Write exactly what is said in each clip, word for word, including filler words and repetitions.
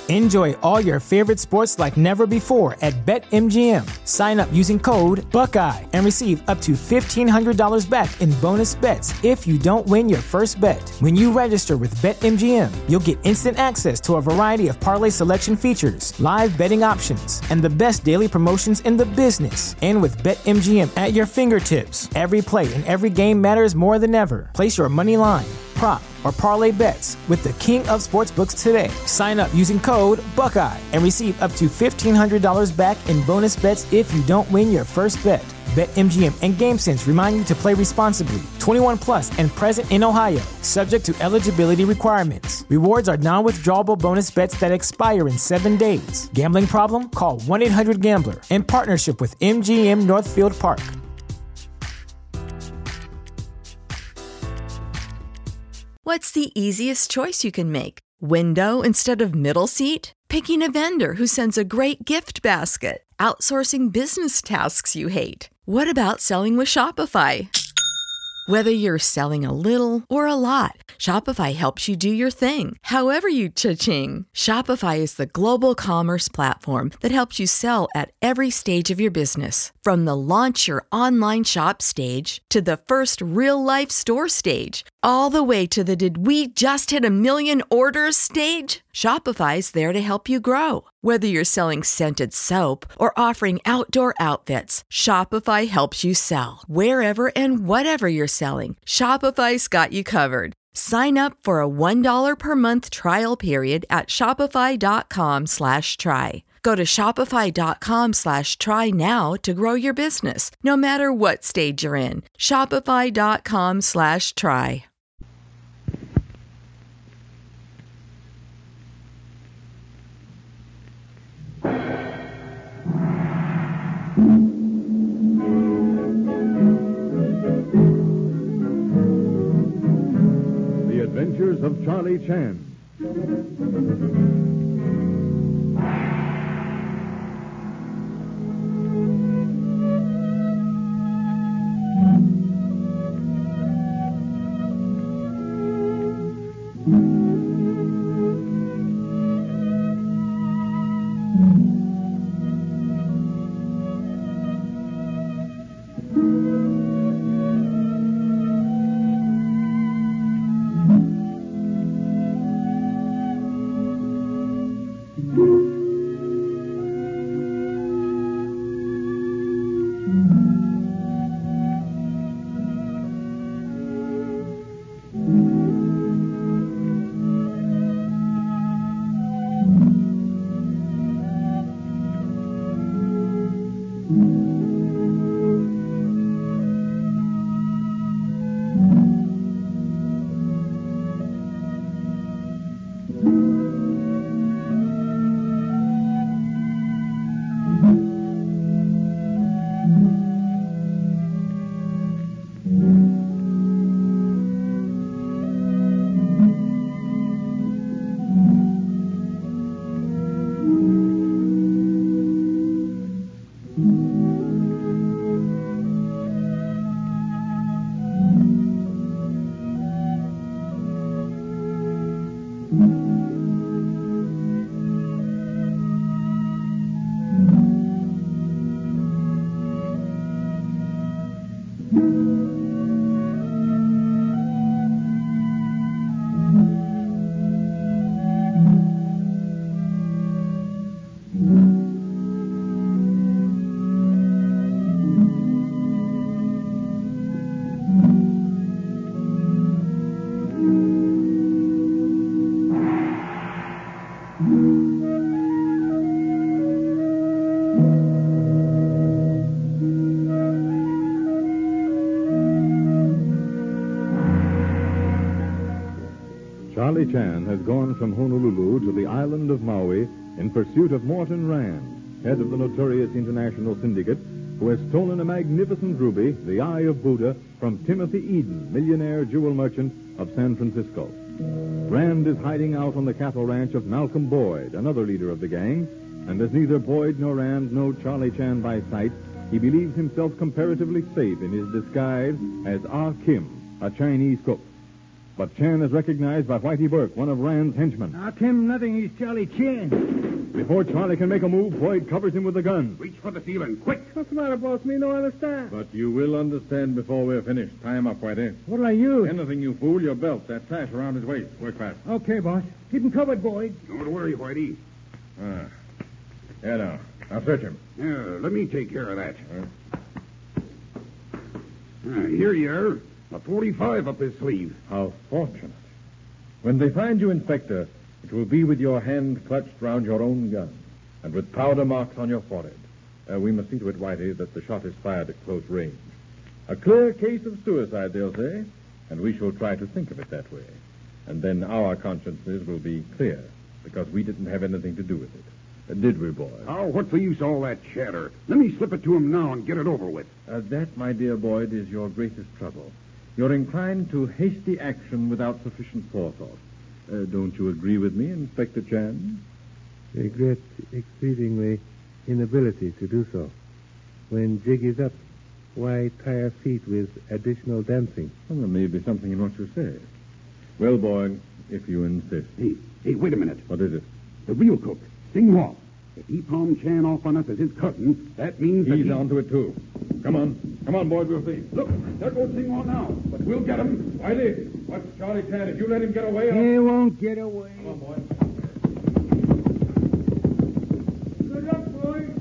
Enjoy all your favorite sports like never before at BetMGM. Sign up using code Buckeye and receive up to fifteen hundred dollars back in bonus bets if you don't win your first bet. When you register with BetMGM, you'll get instant access to a variety of parlay selection features, live betting options, and the best daily promotions in the business. And with BetMGM at your fingertips, every play and every game matters more than ever. Place your money line, prop, or parlay bets with the king of sportsbooks today. Sign up using code Buckeye and receive up to fifteen hundred dollars back in bonus bets if you don't win your first bet. BetMGM and GameSense remind you to play responsibly. twenty-one plus and present in Ohio, subject to eligibility requirements. Rewards are non-withdrawable bonus bets that expire in seven days. Gambling problem? Call one eight hundred gambler in partnership with M G M Northfield Park. What's the easiest choice you can make? Window instead of middle seat? Picking a vendor who sends a great gift basket? Outsourcing business tasks you hate? What about selling with Shopify? Whether you're selling a little or a lot, Shopify helps you do your thing, however you cha-ching. Shopify is the global commerce platform that helps you sell at every stage of your business. From the launch your online shop stage to the first real-life store stage, all the way to the did we just hit a million orders stage. Shopify's there to help you grow. Whether you're selling scented soap or offering outdoor outfits, Shopify helps you sell. Wherever and whatever you're selling, Shopify's got you covered. Sign up for a one dollar per month trial period at shopify.com slash try. Go to shopify.com slash try now to grow your business, no matter what stage you're in. Shopify.com slash try. The Adventures of Charlie Chan. Charlie Chan has gone from Honolulu to the island of Maui in pursuit of Morton Rand, head of the notorious international syndicate, who has stolen a magnificent ruby, the Eye of Buddha, from Timothy Eden, millionaire jewel merchant of San Francisco. Rand is hiding out on the cattle ranch of Malcolm Boyd, another leader of the gang, and as neither Boyd nor Rand know Charlie Chan by sight, he believes himself comparatively safe in his disguise as Ah Kim, a Chinese cook. But Chan is recognized by Whitey Burke, one of Rand's henchmen. How come nothing is Charlie Chan? Before Charlie can make a move, Boyd covers him with the gun. Reach for the ceiling, quick. What's the matter, boss? Me no understand. But you will understand before we're finished. Tie him up, Whitey. What'll I use? Anything, you fool. Your belt, that sash around his waist. Work fast. Okay, boss. Keep him covered, Boyd. Don't worry, Whitey. Ah. Yeah, now. Now search him. Yeah, let me take care of that. Uh, here you are. A forty-five up his sleeve. How fortunate. When they find you, Inspector, it will be with your hand clutched round your own gun and with powder marks on your forehead. Uh, we must see to it, Whitey, that the shot is fired at close range. A clear case of suicide, they'll say, and we shall try to think of it that way. And then our consciences will be clear, because we didn't have anything to do with it. Uh, did we, boy? Oh, what's the use of all that chatter? Let me slip it to him now and get it over with. Uh, that, my dear Boyd, is your greatest trouble. You're inclined to hasty action without sufficient forethought. Uh, don't you agree with me, Inspector Chan? Regret exceedingly inability to do so. When jig is up, why tire feet with additional dancing? Well, there may be something in what you say. Well, Boyd, if you insist. Hey, hey, wait a minute. What is it? The real cook, Sing Wong. If he palmed Chan off on us as his cousin, that means that He's he... onto it, too. Come on. Come on, Boyd, we'll see. Look, there goes Sing Wong now. But we'll get him. Whitey, what's Charlie Chan? If you let him get away... I'll... He won't get away. Come on, Boyd. Good luck, Boyd.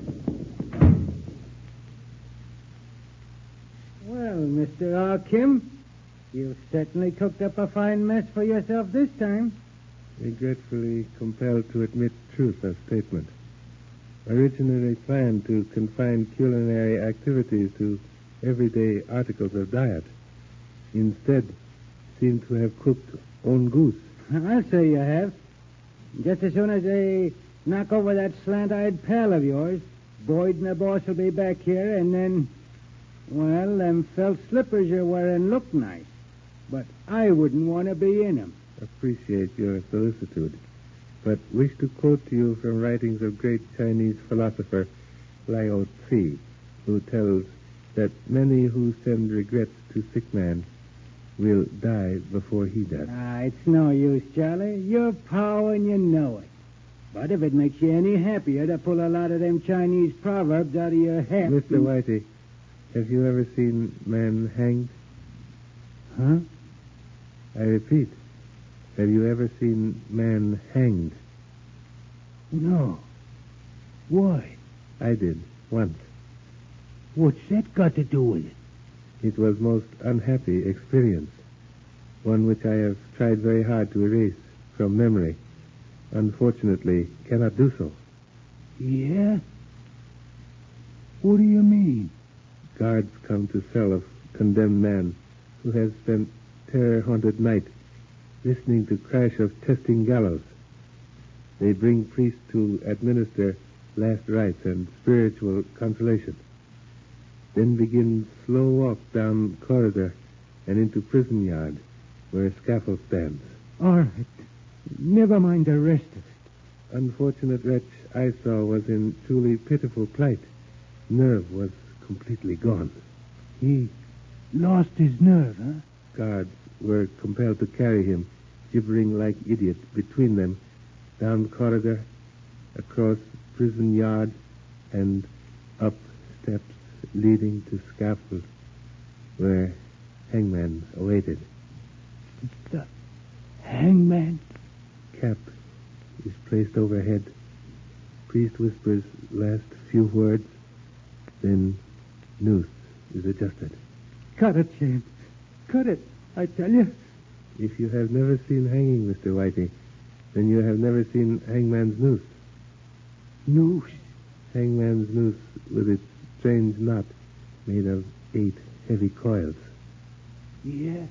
Well, Mister R. Kim, you've certainly cooked up a fine mess for yourself this time. Regretfully compelled to admit truth of statement. Originally planned to confine culinary activities to everyday articles of diet. Instead, seem to have cooked own goose. I'll say you have. Just as soon as they knock over that slant-eyed pal of yours, Boyd and the boss will be back here, and then, well, them felt slippers you're wearing look nice. But I wouldn't want to be in them. Appreciate your solicitude, but wish to quote to you from writings of great Chinese philosopher Lao Tzu, who tells that many who send regrets to sick man will die before he does. Ah, it's no use, Charlie. You're power and you know it. But if it makes you any happier to pull a lot of them Chinese proverbs out of your head... Mister Whitey, have you ever seen man hanged? Huh? I repeat, have you ever seen man hanged? No. Why? I did, once. What's that got to do with it? It was most unhappy experience, one which I have tried very hard to erase from memory. Unfortunately, cannot do so. Yeah? What do you mean? Guards come to cell of condemned man who has spent terror-haunted night listening to crash of testing gallows. They bring priests to administer last rites and spiritual consolation. Then begin slow walk down corridor and into prison yard where a scaffold stands. All right. Never mind the rest of it. Unfortunate wretch I saw was in truly pitiful plight. Nerve was completely gone. He lost his nerve, huh? Guards were compelled to carry him, gibbering like idiots, between them, down corridor, across prison yard, and up steps leading to scaffold, where hangman awaited. The hangman? Cap is placed overhead. Priest whispers last few words, then noose is adjusted. Cut it, James. Cut it, I tell you. If you have never seen hanging, Mister Whitey, then you have never seen hangman's noose. Noose? Hangman's noose with its strange knot made of eight heavy coils. Yeah?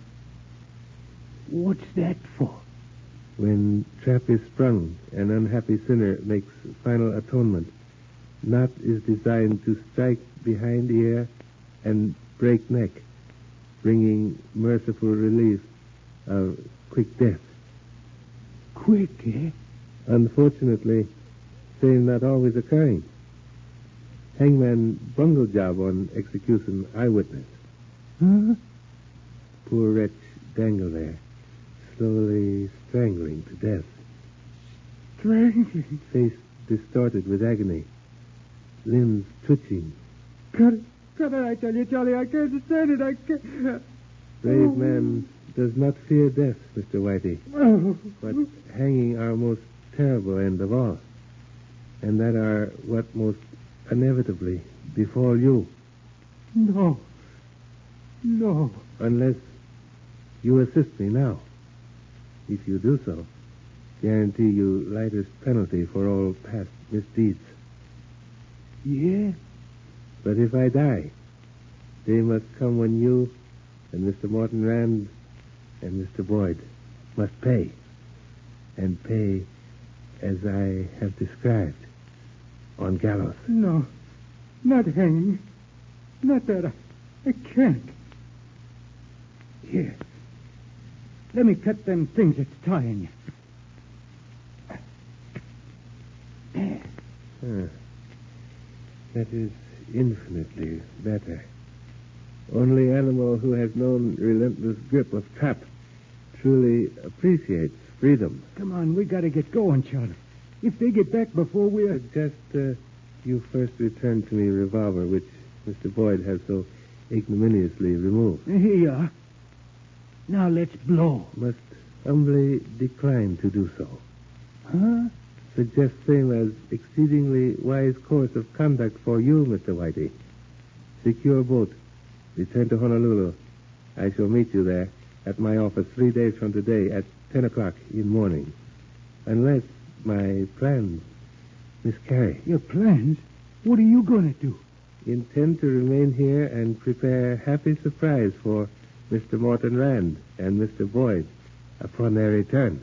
What's that for? When trap is sprung, an unhappy sinner makes final atonement. Knot is designed to strike behind ear and break neck, bringing merciful relief of quick death. Quick, eh? Unfortunately, same not always occurring. Hangman bungle job on execution eyewitness. Huh? Poor wretch dangle there, slowly strangling to death. Strangling? Face distorted with agony. Limbs twitching. Cut it. Cut it, I tell you, Charlie. I can't stand it. I can't. Brave Oh. man does not fear death, Mister Whitey. Oh. But hanging are most terrible end of all. And that are what most inevitably befall you. No. No. Unless you assist me now. If you do so, guarantee you lightest penalty for all past misdeeds. Yeah? But if I die, day must come when you and Mister Morton Rand and Mister Boyd must pay. And pay as I have described on gallows. No. Not hanging. Not that. I, I can't. Here. Let me cut them things that's tying you. There. Ah, that is infinitely better. Only animal who has known relentless grip of trap truly appreciates freedom. Come on, we gotta get going, Charlie. If they get back before we're... Just uh, you first return to me revolver, which Mister Boyd has so ignominiously removed. Here you are. Now let's blow. Must humbly decline to do so. Huh? Suggest same as exceedingly wise course of conduct for you, Mister Whitey. Secure boat. Return to Honolulu. I shall meet you there at my office three days from today at ten o'clock in morning. Unless my plans miscarry. Your plans? What are you gonna do? Intend to remain here and prepare happy surprise for Mister Morton Rand and Mister Boyd upon their return.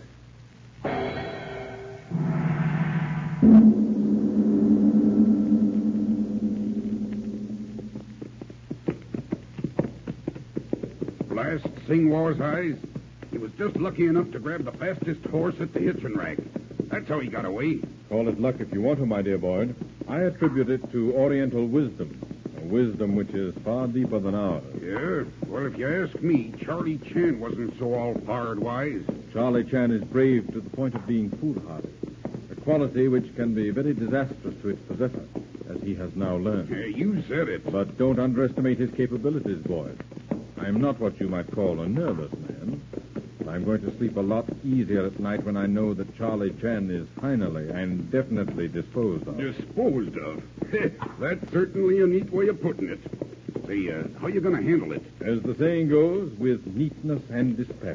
Blast Singwar's eyes. He was just lucky enough to grab the fastest horse at the hitching rack. That's how he got away. Call it luck if you want to, my dear Boyd. I attribute it to Oriental wisdom, a wisdom which is far deeper than ours. Yeah? Well, if you ask me, Charlie Chan wasn't so all-fired wise. Charlie Chan is brave to the point of being foolhardy, a quality which can be very disastrous to its possessor, as he has now learned. Yeah, you said it. But don't underestimate his capabilities, Boyd. I'm not what you might call a nervous man. I'm going to sleep a lot easier at night when I know that Charlie Chan is finally and definitely disposed of. Disposed of? That's certainly a neat way of putting it. Say, uh, how you going to handle it? As the saying goes, with neatness and dispatch.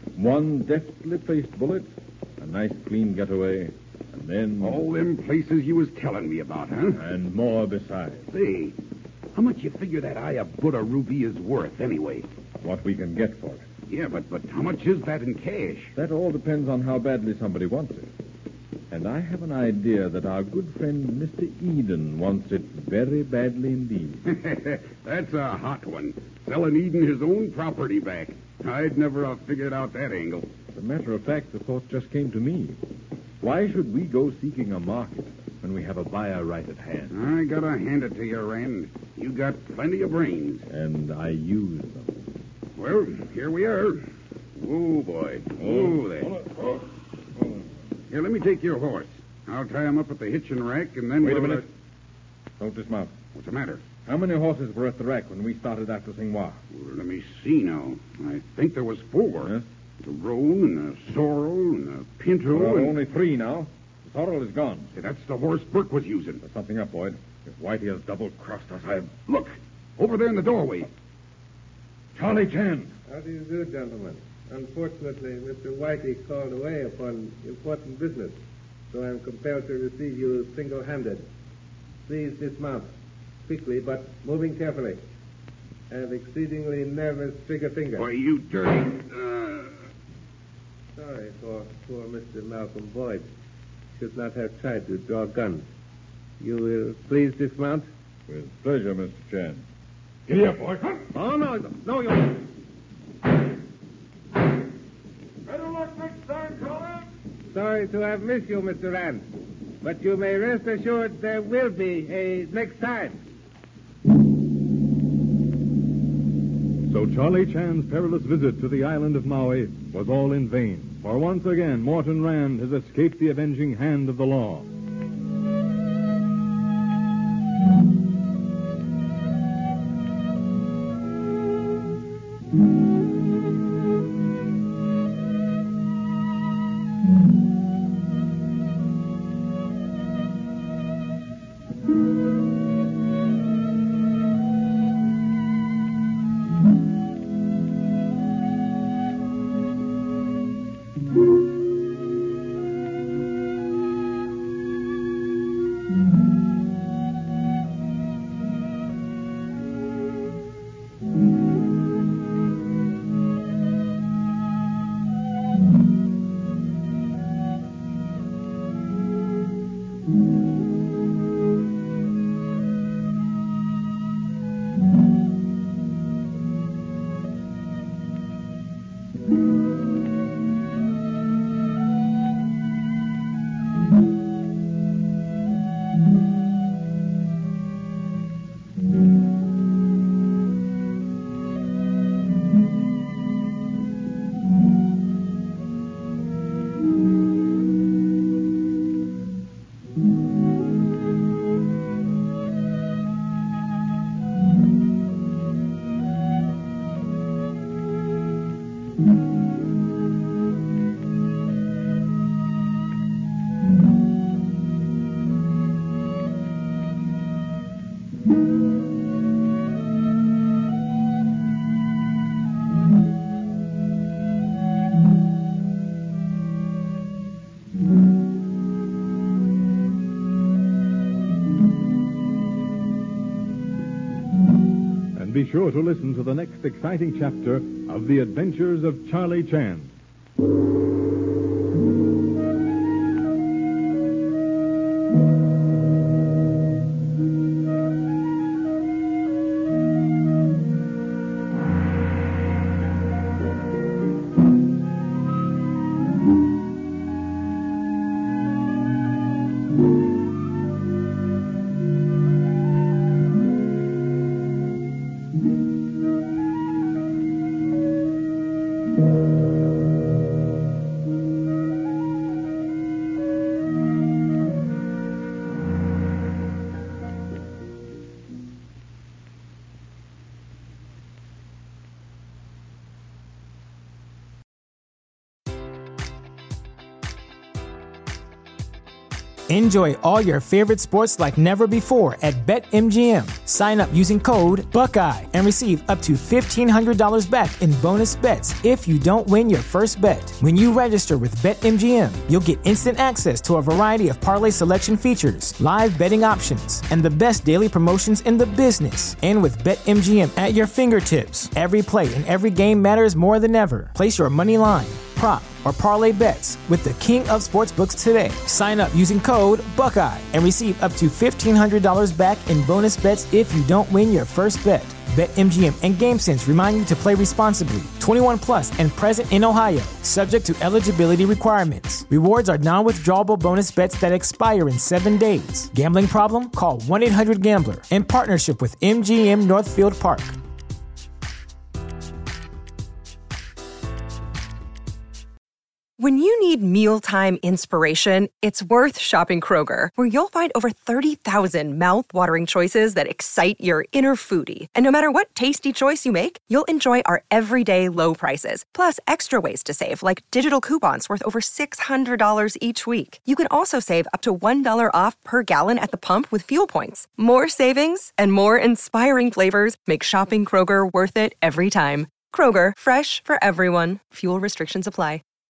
One deftly placed bullet, a nice clean getaway, and then... All them places you was telling me about, huh? And more besides. Say, how much you figure that eye of Buddha ruby is worth, anyway? What we can get for it. Yeah, but, but how much is that in cash? That all depends on how badly somebody wants it. And I have an idea that our good friend Mister Eden wants it very badly indeed. That's a hot one. Selling Eden his own property back. I'd never have figured out that angle. As a matter of fact, the thought just came to me. Why should we go seeking a market when we have a buyer right at hand? I gotta hand it to you, Rand. You got plenty of brains. And I use them. Well, here we are. Whoa, boy. Whoa, there. Oh, oh. Here, let me take your horse. I'll tie him up at the hitching rack, and then Wait we'll... a minute. Don't dismount. What's the matter? How many horses were at the rack when we started after Singwa? Well, let me see now. I think there was four. Yes? A roan and a sorrel and a pinto. Well, and... only three now. The sorrel is gone. Say, that's the horse Burke was using. There's something up, Boyd. If Whitey has double-crossed us, I... Look, over there in the doorway. Charlie Chan. How do you do, gentlemen? Unfortunately, Mister Whitey called away upon important business, so I'm compelled to receive you single-handed. Please dismount, quickly, but moving carefully. I have exceedingly nervous trigger finger. Why, you dirty... Uh... Sorry for poor Mister Malcolm Boyd. Should not have tried to draw guns. You will please dismount? With pleasure, Mister Chan. Giddy up, boy. Oh, no, no, you... Better luck next time, Charlie. Sorry to have missed you, Mister Rand. But you may rest assured there will be a next time. So Charlie Chan's perilous visit to the island of Maui was all in vain, for once again Morton Rand has escaped the avenging hand of the law. Be sure to listen to the next exciting chapter of The Adventures of Charlie Chan. Enjoy all your favorite sports like never before at BetMGM. Sign up using code Buckeye and receive up to fifteen hundred dollars back in bonus bets if you don't win your first bet. When you register with BetMGM, you'll get instant access to a variety of parlay selection features, live betting options, and the best daily promotions in the business. And with BetMGM at your fingertips, every play and every game matters more than ever. Place your money line, prop, or parlay bets with the king of sportsbooks today. Sign up using code Buckeye and receive up to fifteen hundred dollars back in bonus bets if you don't win your first bet. BetMGM and GameSense remind you to play responsibly. twenty-one plus and present in Ohio, subject to eligibility requirements. Rewards are non-withdrawable bonus bets that expire in seven days. Gambling problem? Call one eight hundred gambler in partnership with M G M Northfield Park. When you need mealtime inspiration, it's worth shopping Kroger, where you'll find over thirty thousand mouth-watering choices that excite your inner foodie. And no matter what tasty choice you make, you'll enjoy our everyday low prices, plus extra ways to save, like digital coupons worth over six hundred dollars each week. You can also save up to one dollar off per gallon at the pump with fuel points. More savings and more inspiring flavors make shopping Kroger worth it every time. Kroger, fresh for everyone. Fuel restrictions apply.